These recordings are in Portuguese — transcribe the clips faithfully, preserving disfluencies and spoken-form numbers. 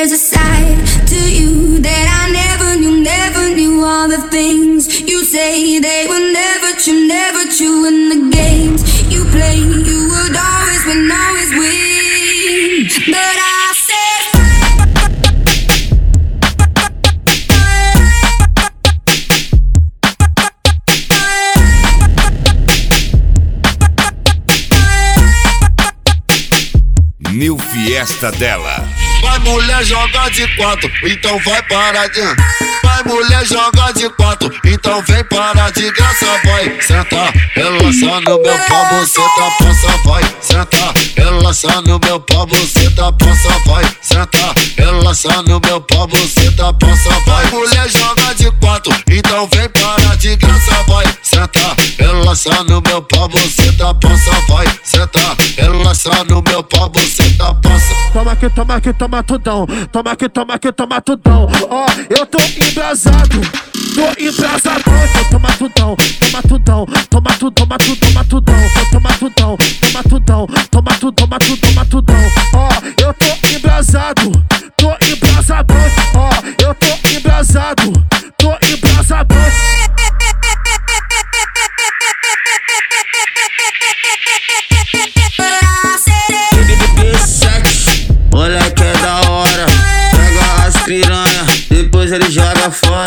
there's a side to you that I never knew, never knew. All the things you say, they were never true, never true. In the games you play, you would always win, always win. But I said New Fiesta dela. Vai mulher joga de quatro, então vai paradinha. Vai mulher joga de quatro, então vem para de graça. Vai sentar, relaxa no meu pau, você tá passa. Vai sentar, relaxa no meu pau, você tá passa. Vai sentar, relaxa no meu pau, você tá passa. Vai mulher joga de quatro, então vem para de graça. Vai sentar, relaxa no meu pau, você tá passa. Vai sentar, relaxa no meu pau, você tá passa. Toma que toma que toma tudão, toma que toma que toma tudão. Ó, eu tô embrasado, tô embrasadão. Então toma tudão, toma tudão, toma tudo, toma tudo, toma tudão. Toma tudão, toma tudão, toma tudo, toma tudo, toma tudão. Ó, eu tô embrasado, tô embrasadão. Ó, eu tô embrasado, tô embrasadão. Moleque é da hora, pega as piranha, depois ele joga fora.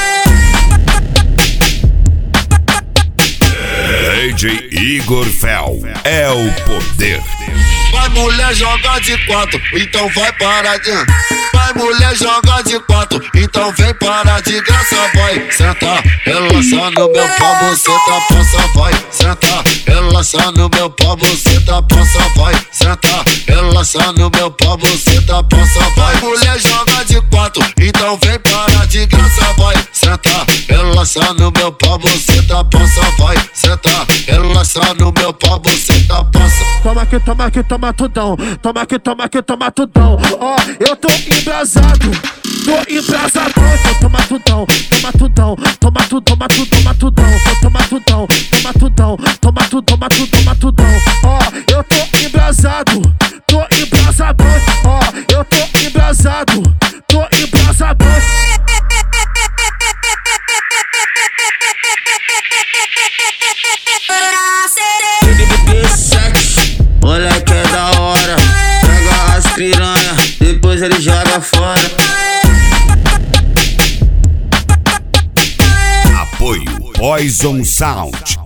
D J Igor Fel é o poder. Vai mulher joga de quatro, então vai paradinha. Vai mulher joga de quatro, então vem para de graça. Vai sentar, relaxa no meu pau, você tá passa. Vai sentar, relaxa no meu pau, você tá passa. Vai sentar, relaxa no meu pau, você tá passa. Vai mulher joga de quatro, então vem para de graça. Vai sentar, relaxa no meu pau, você tá passa. Vai sentar, relaxa no meu pau, você tá passa. Toma que toma que toma tudão, toma que toma que toma tudão. Ó, eu tô embrasado, tô embrasadão. Então toma tudão, toma tudão, toma tudo, toma tudo, toma tudão. Toma tudão, toma tudão, toma tudo, toma tudo, toma tudão. Ó, eu tô embrasado, tô embrasadão. Ó, eu tô embrasado, tô embrasadão. Moleque é da hora, pega as piranha, depois ele joga fora. Apoio Poison Sound.